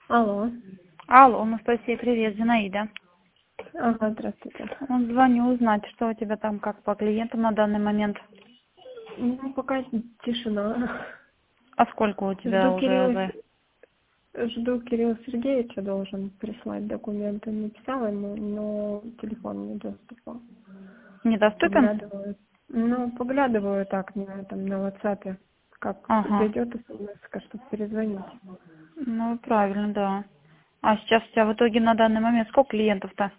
Алло. Алло, Анастасия, привет, Зинаида. Ага, здравствуйте. Звоню узнать, что у тебя там как по клиентам на данный момент. Ну, пока тишина. А сколько у тебя Жду уже Кирилла, жду Кирилла Сергеевича, должен прислать документы. Написала ему, но телефон недоступен. недоступен? Поглядываю. Ну, поглядываю так на WhatsApp, как Ага. зайдет смс, чтобы перезвонить. Ну, правильно, да. А сейчас у тебя в итоге на данный момент сколько клиентов-то?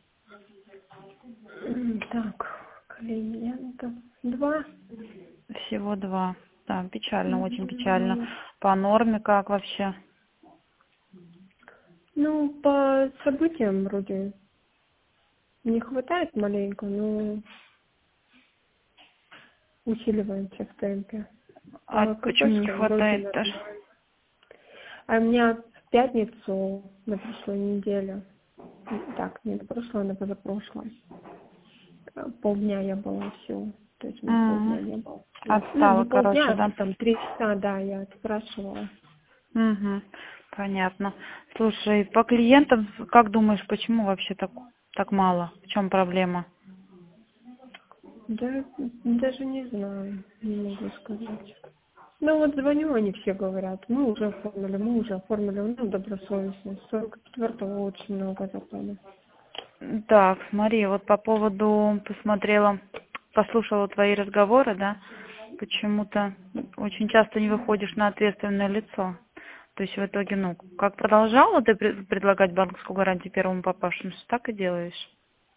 Так, клиентов 2. Всего 2. Да, печально, очень печально. Мгм. По норме как вообще? Ну, по событиям вроде не хватает маленько, но усиливаемся в темпе. А По почему не КПшкам вроде хватает-то? нормально. А у меня в пятницу на прошлой неделе, так, не на прошлой, а на позапрошлой, полдня я была всего. То есть у меня полдня не было. Ну, не Отстала, короче, полдня, да? а там 3 часа, да, я спрашивала. Угу. Понятно. Слушай, по клиентам, как думаешь, почему вообще так мало? В чем проблема? Да, даже не знаю, не могу сказать. Ну вот звоню, они все говорят, мы уже оформили, ну, добросовестно. 44-го очень много законов. Так, смотри, вот по поводу, послушала твои разговоры, да, почему-то очень часто не выходишь на ответственное лицо. То есть в итоге, ну, как продолжала ты предлагать банковскую гарантию первому попавшемуся, так и делаешь.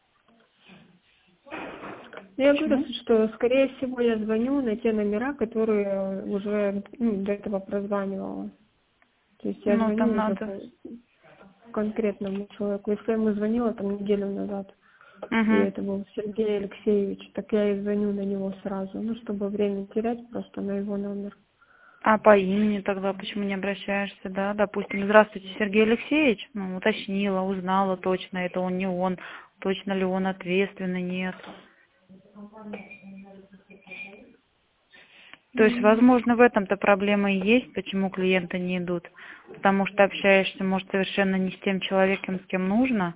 Я говорю, Почему? что, скорее всего, я звоню на те номера, которые уже до этого прозванивала. То есть я Ну, там звоню уже надо. по конкретному человеку. Если я ему звонила там неделю назад, и Угу. это был Сергей Алексеевич, так я и звоню на него сразу, ну, чтобы время не терять просто на его номер. А по имени тогда почему не обращаешься, да? Допустим, здравствуйте, Сергей Алексеевич. Ну, уточнила, узнала точно, это он, не он. Точно ли он ответственный, нет. То есть, М, возможно, в этом-то проблема и есть, почему клиенты не идут. Потому что общаешься, может, совершенно не с тем человеком, с кем нужно.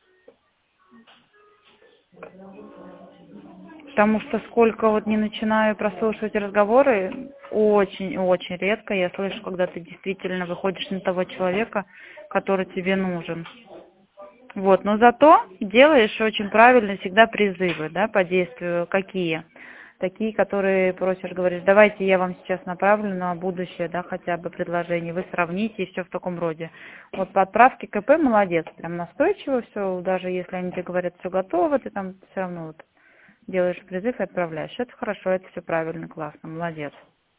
Потому что сколько вот не начинаю прослушивать разговоры, очень-очень редко я слышу, когда ты действительно выходишь на того человека, который тебе нужен. Вот, но зато делаешь очень правильно всегда призывы, да, по действию. Какие? Такие, которые просишь, говоришь, давайте я вам сейчас направлю на будущее, да, хотя бы предложение, вы сравните и все в таком роде. Вот по отправке КП молодец, прям настойчиво все, даже если они тебе говорят, все готово, ты там все равно вот делаешь призыв и отправляешь. Это хорошо, это все правильно, классно, молодец.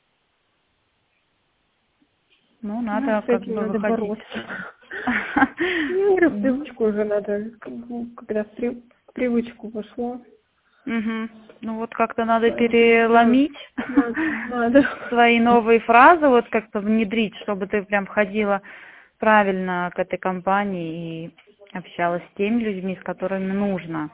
Ну, Ну, надо с как этим бы надо выходить. бороться. Ну, говорю, в привычку уже надо, когда в привычку вошло, Мгм. Ну вот как-то надо поэтому делать переломить надо. свои новые фразы, вот как-то внедрить, чтобы ты прям входила правильно к этой компании и общалась с теми людьми, с которыми нужно.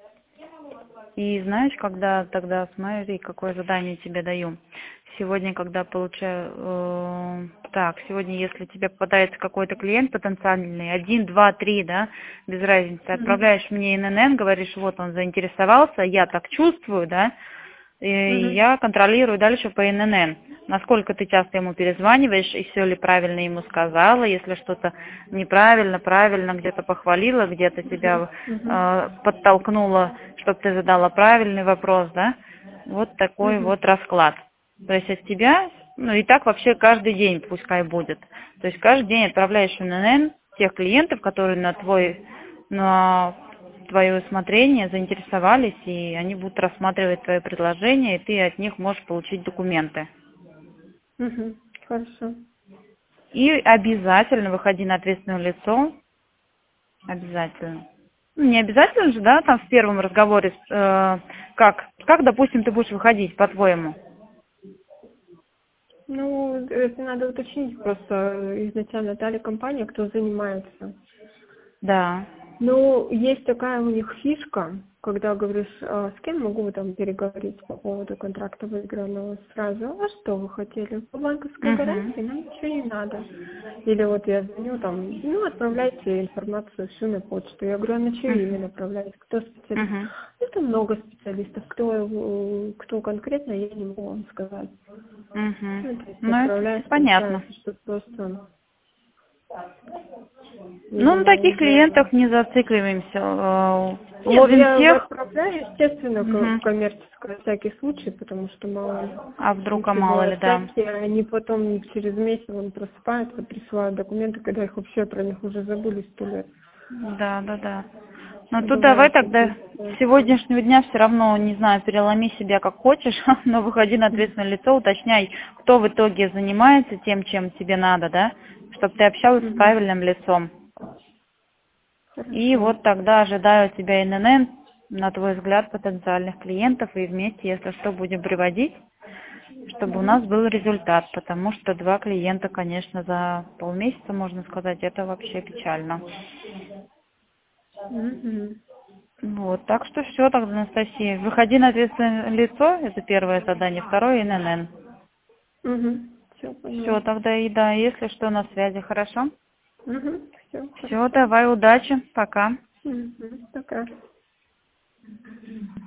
И знаешь, когда тогда, смотри, какое задание тебе даю. Сегодня, когда получаю, сегодня, если тебе попадается какой-то клиент потенциальный, 1, 2, 3, да, без разницы, Мгм. отправляешь мне ННН, говоришь, вот он заинтересовался, я так чувствую, да, и Мгм. я контролирую дальше по ННН. Насколько ты часто ему перезваниваешь, и все ли правильно ему сказала, если что-то неправильно, правильно, где-то похвалила, где-то Мгм. тебя Мгм. подтолкнула, чтобы ты задала правильный вопрос, да? Вот такой Мгм. вот расклад. То есть от тебя, ну и так вообще каждый день пускай будет. То есть каждый день отправляешь в ННН тех клиентов, которые на твое усмотрение заинтересовались, и они будут рассматривать твое предложение, и ты от них можешь получить документы. Мгм. Хорошо. И обязательно выходи на ответственное лицо, обязательно. Ну, не обязательно же, да, там в первом разговоре, как, допустим, ты будешь выходить, по-твоему? Ну, это надо уточнить просто изначально дали компания, кто занимается. Да. Ну, есть такая у них фишка, когда говоришь, с кем могу там переговорить по поводу контракта выигранного сразу, а что вы хотели? По банковской гарантии нам ничего не надо. Или вот я звоню там, ну, отправляйте информацию всю на почту. Я говорю, а на чье имя направлять? Кто специалист? Это много специалистов. Кто конкретно, я не могу вам сказать. Ну, то есть Ну, это отправляешь, понятно. получается, что просто... Ну, на таких клиентах не зацикливаемся. Нет, Ловим я тех. отправляю, естественно, в коммерческое всякий случай, потому что мало ли. А вдруг, а Случаи мало ли, бывают да. всякие, они потом через месяц он просыпается, присылают документы, когда их вообще про них уже забыли 100 лет. Да. Но тут давай Бывают тогда такие ситуации. с сегодняшнего дня все равно, не знаю, переломи себя как хочешь, но выходи на ответственное лицо, уточняй, кто в итоге занимается тем, чем тебе надо, да, чтобы ты общалась с правильным лицом. И Хорошо. вот тогда ожидаю от тебя ИНН, на твой взгляд, потенциальных клиентов, и вместе, если что, будем приводить, чтобы у нас был результат, потому что 2 клиента, конечно, за полмесяца, можно сказать, это вообще печально. Вот, так что все тогда, Анастасия. Выходи на ответственное лицо, это первое задание, второе ИНН. Все, Все, поняла. тогда и да, если что, на связи, хорошо? Все, Все, хорошо. давай, удачи, пока. Пока.